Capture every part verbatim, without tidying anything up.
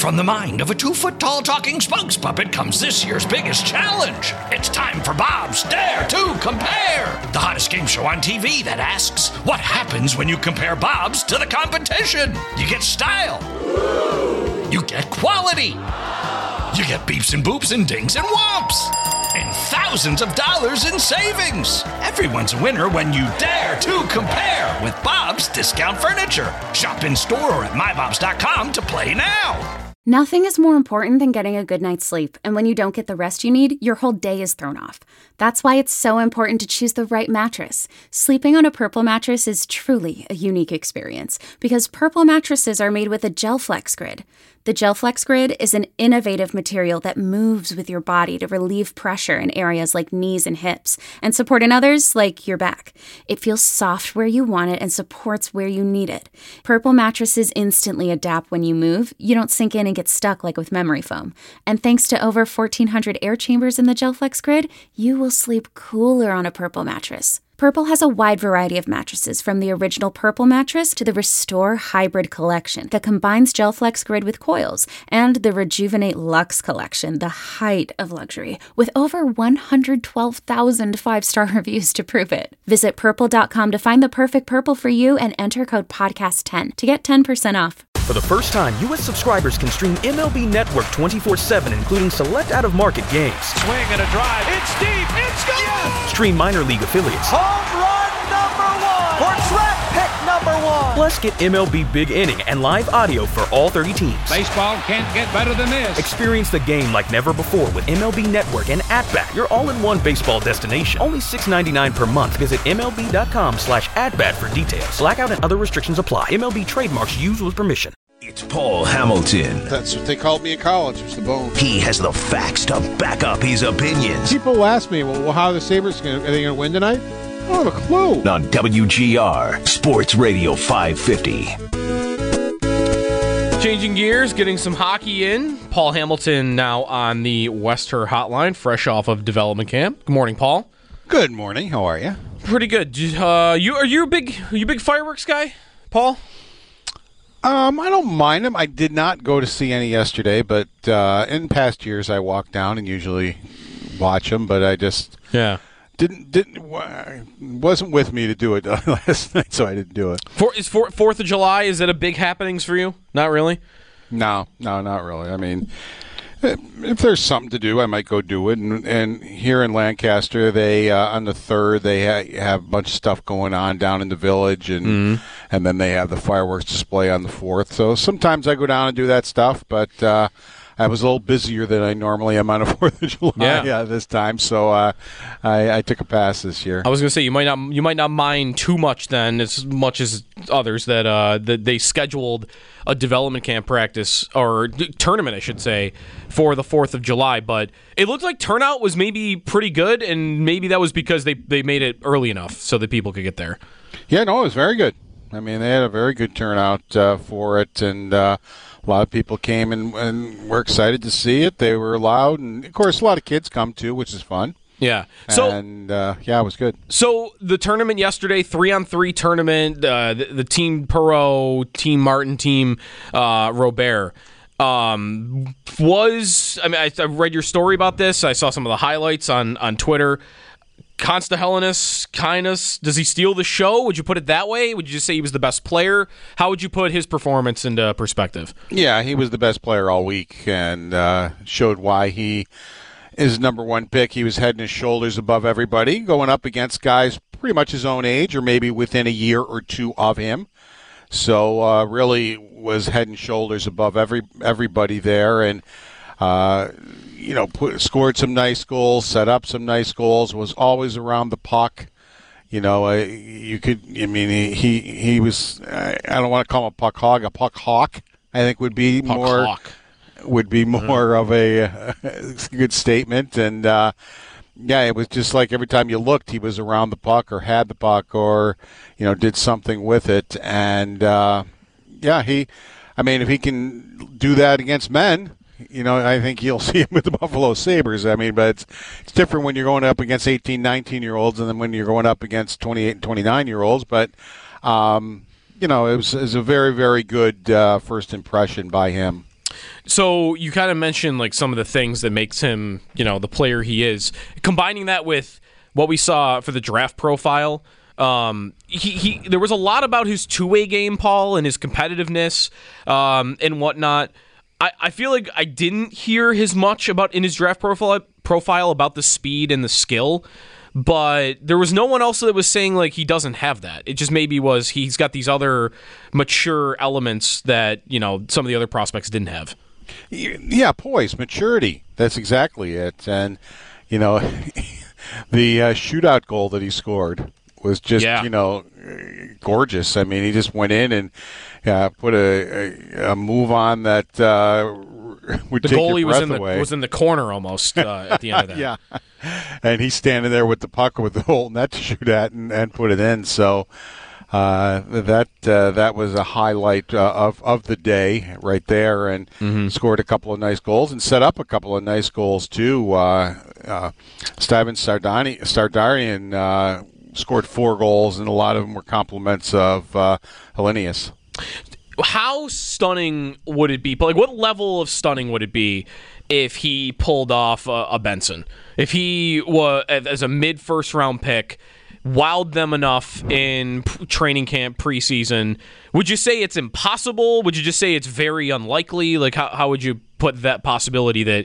from the mind of a two-foot-tall talking spokes puppet comes this year's biggest challenge. It's time for Bob's Dare to Compare, the hottest game show on T V that asks, what happens when you compare Bobs to the competition? You get style. You get quality. You get beeps and boops and dings and whomps. And thousands of dollars in savings. Everyone's a winner when you dare to compare with Bob's Discount Furniture. Shop in store or at my bobs dot com to play now. Nothing is more important than getting a good night's sleep, and when you don't get the rest you need, your whole day is thrown off. That's why it's so important to choose the right mattress. Sleeping on a Purple mattress is truly a unique experience, because Purple mattresses are made with a GelFlex Grid. The GelFlex Grid is an innovative material that moves with your body to relieve pressure in areas like knees and hips, and support in others like your back. It feels soft where you want it and supports where you need it. Purple mattresses instantly adapt when you move. You don't sink in and get stuck like with memory foam. And thanks to over fourteen hundred air chambers in the GelFlex Grid, you will sleep cooler on a Purple mattress. Purple has a wide variety of mattresses, from the original Purple mattress to the Restore Hybrid collection that combines GelFlex Grid with coils, and the Rejuvenate Luxe collection, the height of luxury, with over one hundred twelve thousand five-star reviews to prove it. Visit purple dot com to find the perfect Purple for you and enter code podcast ten to get ten percent off. For the first time, U S subscribers can stream M L B Network twenty-four seven, including select out-of-market games. Swing and a drive. It's deep. It's gone. Yes! Stream minor league affiliates. Home run number one. Or draft pick number one. Plus, get M L B Big Inning and live audio for all thirty teams. Baseball can't get better than this. Experience the game like never before with M L B Network and At-Bat, your all-in-one baseball destination. Only six dollars and ninety-nine cents per month. Visit M L B dot com slash at-bat for details. Blackout and other restrictions apply. M L B trademarks used with permission. It's Paul Hamilton. That's what they called me in college, was the bone. He has the facts to back up his opinions. People ask me, well, how are the Sabres going to, are they going to win tonight? I don't have a clue. On W G R, Sports Radio five fifty. Changing gears, getting some hockey in. Paul Hamilton now on the Wester Hotline, fresh off of development camp. Good morning, Paul. Good morning. How are you? Pretty good. Uh, you are you a big are you a big fireworks guy, Paul? Um, I don't mind them. I did not go to see any yesterday, but uh, in past years I walk down and usually watch them. But I just yeah didn't didn't wasn't with me to do it last night, so I didn't do it. For, is for, Fourth of July? Is that a big happenings for you? Not really. No, no, not really. I mean, if there's something to do, I might go do it. And, and here in Lancaster, they uh, on the third, they ha- have a bunch of stuff going on down in the village, and mm-hmm. and then they have the fireworks display on the fourth. So sometimes I go down and do that stuff, but uh, I was a little busier than I normally am on a Fourth of July yeah. yeah, this time, so uh, I, I took a pass this year. I was going to say you might not you might not mind too much then, as much as others that uh, that they scheduled a development camp practice or d- tournament, I should say, for the Fourth of July. But it looked like turnout was maybe pretty good, and maybe that was because they they made it early enough so that people could get there. Yeah, no, it was very good. I mean, they had a very good turnout uh, for it, and uh, a lot of people came and, and were excited to see it. They were loud, and of course, a lot of kids come too, which is fun. Yeah. So and uh, yeah, it was good. So the tournament yesterday, three on three tournament, uh, the, the team Perot, team Martin, team uh, Robert. Um, was I mean I, I read your story about this. I saw some of the highlights on on Twitter. Consta Hellenis, kindness. Does he steal the show? Would you put it that way? Would you just say he was the best player? How would you put his performance into perspective? Yeah, he was the best player all week, and uh, showed why he is number one pick. He was head and shoulders above everybody, going up against guys pretty much his own age or maybe within a year or two of him. So uh, really was head and shoulders above every everybody there, and uh, you know, put, scored some nice goals, set up some nice goals, was always around the puck. You know, uh, you could, I mean, he he, he was, I don't want to call him a puck hog, a puck hawk, I think would be puck more, hawk. would be more mm-hmm. of a, a good statement. And, uh, yeah, it was just like every time you looked, he was around the puck or had the puck or, you know, did something with it. And, uh, yeah, he, I mean, if he can do that against men, you know, I think you'll see him with the Buffalo Sabres. I mean, but it's, it's different when you're going up against eighteen, nineteen-year-olds and then when you're going up against twenty-eight and twenty-nine-year-olds. But, um, you know, it was, it was a very, very good uh, first impression by him. So you kind of mentioned like some of the things that makes him, you know, the player he is. Combining that with what we saw for the draft profile, um, he, he there was a lot about his two-way game, Paul, and his competitiveness um, and whatnot. I, I feel like I didn't hear as much about in his draft profile profile about the speed and the skill, but there was no one else that was saying like he doesn't have that. It just maybe was he's got these other mature elements that, you know, some of the other prospects didn't have. Yeah, poise, maturity. That's exactly it. And, you know, the uh, shootout goal that he scored was just, yeah. you know, gorgeous. I mean, he just went in and uh, put a, a, a move on that uh, would the take goalie your breath was in the away. was in the corner almost uh, at the end of that. Yeah, and he's standing there with the puck with the whole net to shoot at and, and put it in. So uh, that uh, that was a highlight uh, of of the day right there, and mm-hmm. scored a couple of nice goals and set up a couple of nice goals too. Uh, uh, Steven Stardani, Stardarian uh, scored four goals, and a lot of them were compliments of uh, Hellenius. How stunning would it be? Like, what level of stunning would it be if he pulled off a, a Benson? If he was as a mid first round pick, wowed them enough in training camp preseason? Would you say it's impossible? Would you just say it's very unlikely? Like, how how would you put that possibility that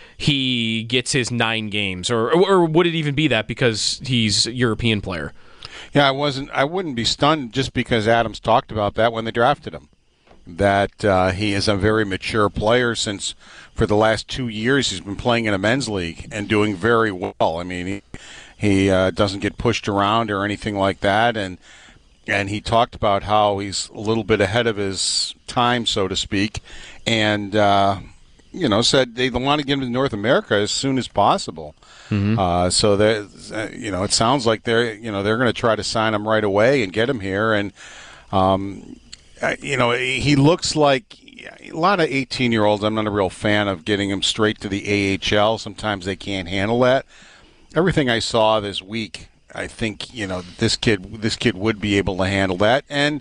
he gets his nine games, or or would it even be that because he's a European player? Yeah, I wasn't. I wouldn't be stunned just because Adams talked about that when they drafted him. That uh, he is a very mature player since for the last two years he's been playing in a men's league and doing very well. I mean, he, he uh, doesn't get pushed around or anything like that, and and he talked about how he's a little bit ahead of his time, so to speak, and uh, you know said they want to get him to North America as soon as possible. Mm-hmm. Uh, so that you know, it sounds like they're you know they're going to try to sign him right away and get him here, and. Um, Uh, you know, he looks like a lot of eighteen-year-olds. I'm not a real fan of getting them straight to the A H L. Sometimes they can't handle that. Everything I saw this week, I think, you know, this kid this kid would be able to handle that. And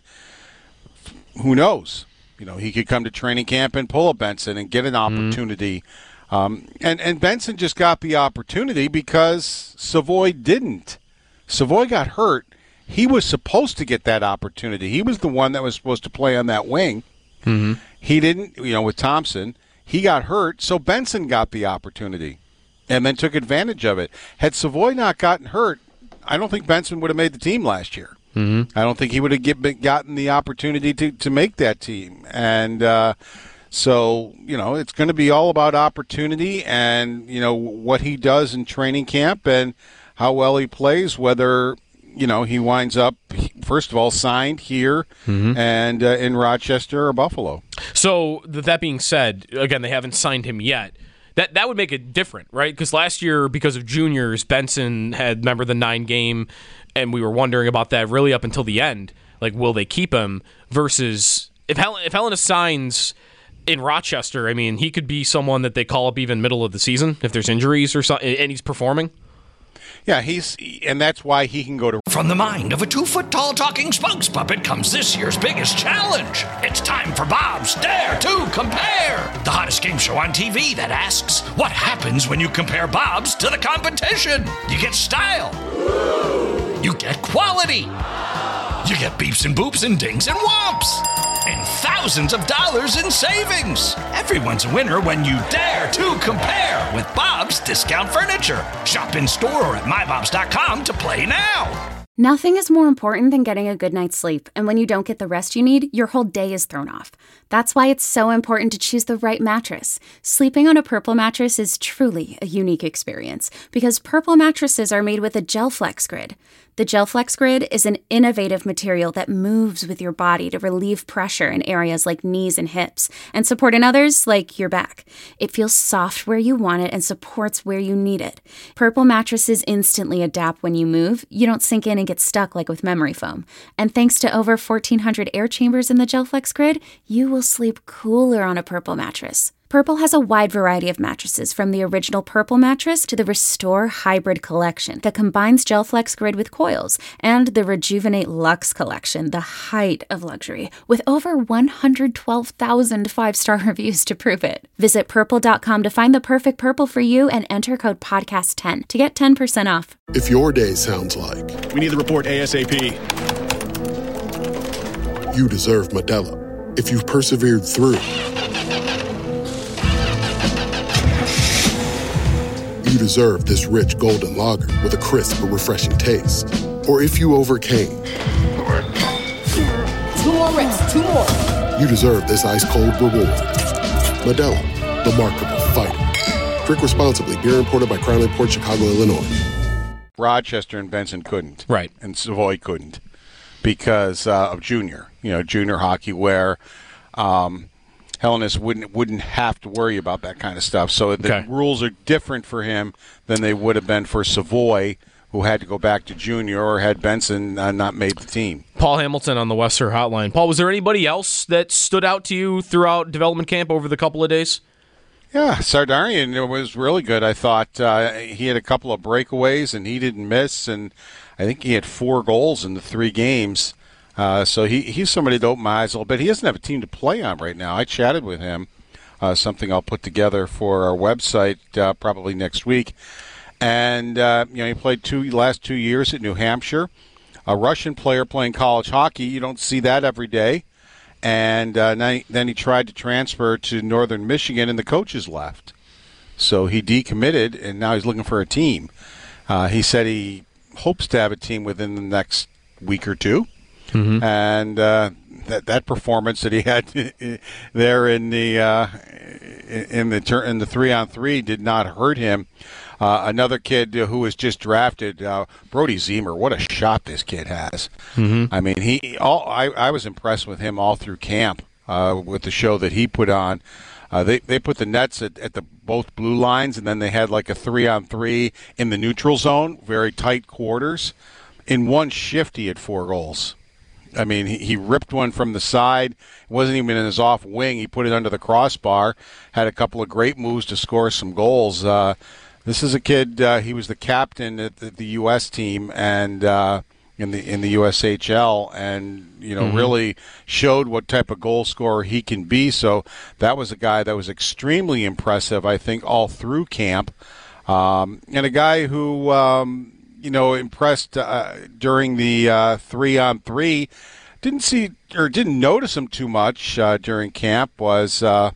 who knows? You know, he could come to training camp and pull a Benson and get an opportunity. Mm-hmm. Um, and, and Benson just got the opportunity because Savoy didn't. Savoy got hurt. He was supposed to get that opportunity. He was the one that was supposed to play on that wing. Mm-hmm. He didn't, you know, with Thompson. He got hurt, so Benson got the opportunity and then took advantage of it. Had Savoy not gotten hurt, I don't think Benson would have made the team last year. Mm-hmm. I don't think he would have get, gotten the opportunity to, to make that team. And uh, so, you know, it's going to be all about opportunity and, you know, what he does in training camp and how well he plays, whether – you know, he winds up, first of all, signed here mm-hmm. and uh, in Rochester or Buffalo. So, that being said, again, they haven't signed him yet. That that would make it different, right? Because last year, because of juniors, Benson had, remember, the nine game, and we were wondering about that really up until the end. Like, will they keep him? Versus, if, Hel- if Helena signs in Rochester, I mean, he could be someone that they call up even middle of the season if there's injuries or something, and he's performing. Yeah, he's, and that's why he can go to. From the mind of a two-foot-tall talking spokes puppet comes this year's biggest challenge. It's time for Bob's Dare to Compare, the hottest game show on T V that asks, what happens when you compare Bob's to the competition? You get style. You get quality. You get beeps and boops and dings and whomps. And thousands of dollars in savings. Everyone's a winner when you dare to compare with Bob's Discount Furniture. Shop in store or at my bobs dot com to play now. Nothing is more important than getting a good night's sleep, and when you don't get the rest you need, your whole day is thrown off. That's why it's so important to choose the right mattress. Sleeping on a Purple mattress is truly a unique experience because Purple mattresses are made with a GelFlex Grid. The GelFlex Grid is an innovative material that moves with your body to relieve pressure in areas like knees and hips and support in others like your back. It feels soft where you want it and supports where you need it. Purple mattresses instantly adapt when you move. You don't sink in and get stuck like with memory foam. And thanks to over fourteen hundred air chambers in the GelFlex Grid, you will sleep cooler on a Purple mattress. Purple has a wide variety of mattresses, from the original Purple mattress to the Restore Hybrid collection that combines GelFlex Grid with coils, and the Rejuvenate Luxe collection, the height of luxury, with over one hundred twelve thousand five-star reviews to prove it. Visit purple dot com to find the perfect Purple for you and enter code podcast ten to get ten percent off. If your day sounds like we need the report ASAP, you deserve Modelo. If you've persevered through, you deserve this rich golden lager with a crisp but refreshing taste. Or if you overcame, two more reps, two more. You deserve this ice cold reward. Modelo, the Remarkable Fighter. Drink responsibly. Beer imported by Crown Imports, Chicago, Illinois. Rochester and Benson couldn't, right? And Savoy couldn't because uh, of junior, you know, junior hockey where. Um, Hellenis wouldn't wouldn't have to worry about that kind of stuff. So the okay. rules are different for him than they would have been for Savoy, who had to go back to junior, or had Benson uh, not made the team. Paul Hamilton on the Western Hotline. Paul, was there anybody else that stood out to you throughout development camp over the couple of days? Yeah, Sardarian was really good. I thought uh, he had a couple of breakaways, and he didn't miss, and I think he had four goals in the three games. Uh, so he, he's somebody to open my eyes a little bit. He doesn't have a team to play on right now. I chatted with him, uh, something I'll put together for our website uh, probably next week. And, uh, you know, he played two last two years at New Hampshire. A Russian player playing college hockey, you don't see that every day. And uh, then, he, then he tried to transfer to Northern Michigan, and the coaches left. So he decommitted, and now he's looking for a team. Uh, he said he hopes to have a team within the next week or two. Mm-hmm. And uh, that that performance that he had there in the uh, in the ter- in the three on three did not hurt him. Uh, another kid who was just drafted, uh, Brody Zemer. What a shot this kid has! Mm-hmm. I mean, he all I, I was impressed with him all through camp uh, with the show that he put on. Uh, they they put the nets at, at the both blue lines, and then they had like a three on three in the neutral zone, very tight quarters. In one shift, he had four goals. I mean, he, he ripped one from the side. It wasn't even in his off wing. He put it under the crossbar. Had a couple of great moves to score some goals. Uh, this is a kid. Uh, he was the captain at the, the U S team and uh, in the in the U S H L, and you know mm-hmm. really showed what type of goal scorer he can be. So that was a guy that was extremely impressive, I think, all through camp, um, and a guy who. Um, You know, impressed uh, during the uh, three on three. Didn't see or didn't notice him too much uh, during camp. Was uh,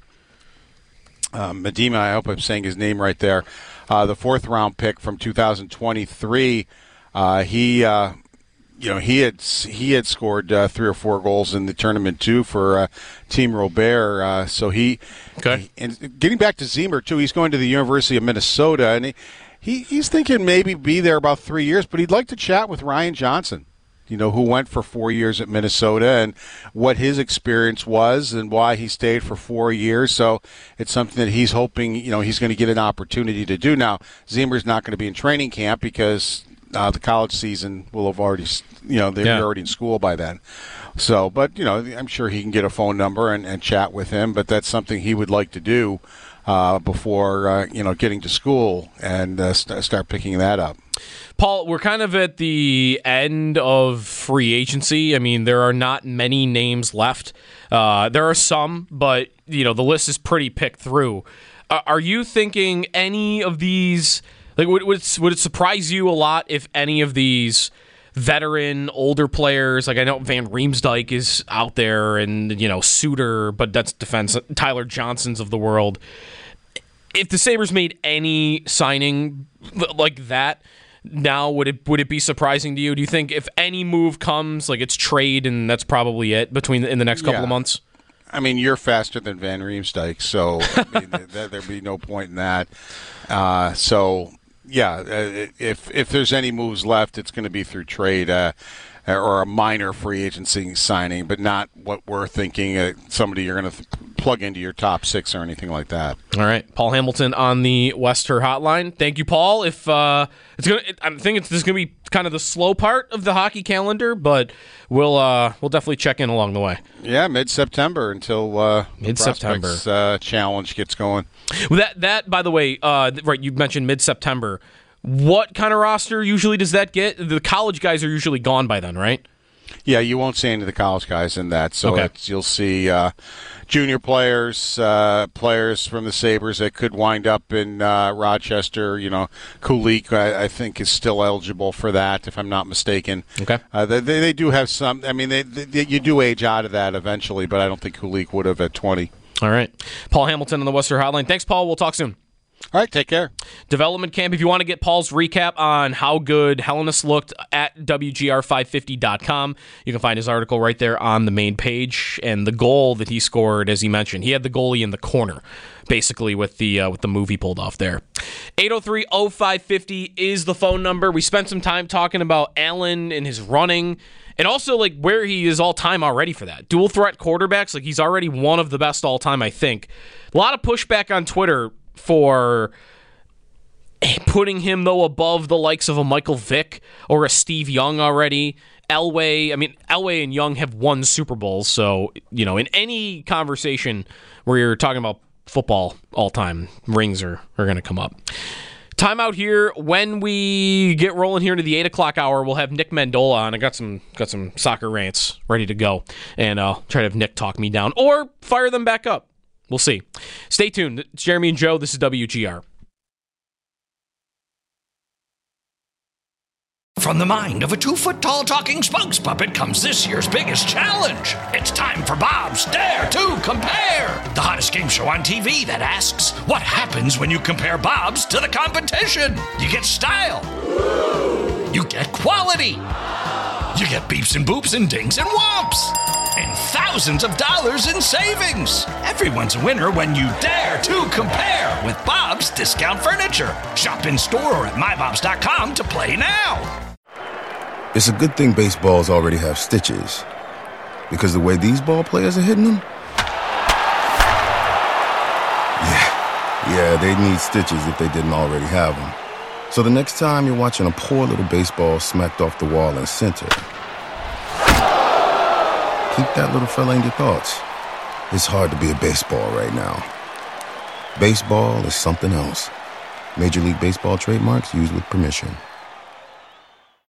uh, Medema? I hope I'm saying his name right there. Uh, the fourth round pick from two thousand twenty-three. Uh, he, uh, you know, he had he had scored uh, three or four goals in the tournament too for uh, Team Robert. Uh, so he, okay. He, and getting back to Zemer too, he's going to the University of Minnesota, and he. He, he's thinking maybe be there about three years, but he'd like to chat with Ryan Johnson, you know, who went for four years at Minnesota, and what his experience was and why he stayed for four years. So it's something that he's hoping, you know, he's going to get an opportunity to do. Now, Zemer's not going to be in training camp because uh, the college season will have already, you know, they're yeah. already in school by then. So, but, you know, I'm sure he can get a phone number and, and chat with him, but that's something he would like to do. Uh, before uh, you know getting to school and uh, st- start picking that up. Paul, we're kind of at the end of free agency. I mean, there are not many names left. Uh, there are some, but you know the list is pretty picked through. Uh, are you thinking any of these? Like, would would it, would it surprise you a lot if any of these veteran older players, like I know Van Riemsdyk is out there, and you know Suter, but that's defense. Tyler Johnson's of the world. If the Sabres made any signing like that now, would it would it be surprising to you? Do you think if any move comes, like it's trade and that's probably it between the, in the next couple yeah. of months? I mean, you're faster than Van Riemsdyk, so I mean, there, there'd be no point in that. Uh, so. Yeah, if if there's any moves left, it's going to be through trade uh, or a minor free agency signing, but not what we're thinking, uh, somebody you're going to th- plug into your top six or anything like that. All right, Paul Hamilton on the Wester Hotline. Thank you, Paul. If uh, it's going, I think it's this is going to be kind of the slow part of the hockey calendar, but we'll uh, we'll definitely check in along the way. Yeah, mid-September until uh, mid-September the Prospects, uh, challenge gets going. Well, that that by the way, uh, right? You mentioned mid-September. What kind of roster usually does that get? The college guys are usually gone by then, right? Yeah, you won't see any of the college guys in that. So okay. it's, you'll see uh, junior players, uh, players from the Sabres that could wind up in uh, Rochester. You know, Kulik, I, I think, is still eligible for that, if I'm not mistaken. Okay. Uh, they, they do have some. I mean, they, they, you do age out of that eventually, but I don't think Kulik would have at twenty. All right. Paul Hamilton on the Western Hotline. Thanks, Paul. We'll talk soon. All right, take care. Development camp. If you want to get Paul's recap on how good Helenists looked at W G R five fifty dot com, you can find his article right there on the main page. And the goal that he scored, as he mentioned, he had the goalie in the corner, basically, with the uh, with the movie pulled off there. eight oh three oh five fifty is the phone number. We spent some time talking about Allen and his running, and also like where he is all time already for that. Dual threat quarterbacks, like he's already one of the best all time, I think. A lot of pushback on Twitter for putting him, though, above the likes of a Michael Vick or a Steve Young already. Elway, I mean, Elway and Young have won Super Bowls, so, you know, in any conversation where you're talking about football all-time, rings are, are going to come up. Time out here. When we get rolling here into the eight o'clock hour, we'll have Nick Mendola on. I got some got some soccer rants ready to go, and I'll try to have Nick talk me down or fire them back up. We'll see. Stay tuned. It's Jeremy and Joe. This is W G R. From the mind of a two-foot-tall talking spokes puppet comes this year's biggest challenge. It's time for Bob's Dare to Compare, the hottest game show on T V that asks, what happens when you compare Bob's to the competition? You get style. You get quality. You get beeps and boops and dings and whomps. And thousands of dollars in savings. Everyone's a winner when you dare to compare with Bob's Discount Furniture. Shop in store or at my bobs dot com to play now. It's a good thing baseballs already have stitches, because the way these ball players are hitting them, yeah, yeah, they need stitches if they didn't already have them. So the next time you're watching a poor little baseball smacked off the wall in center, keep that little fella in your thoughts. It's hard to be a baseball right now. Baseball is something else. Major League Baseball trademarks used with permission.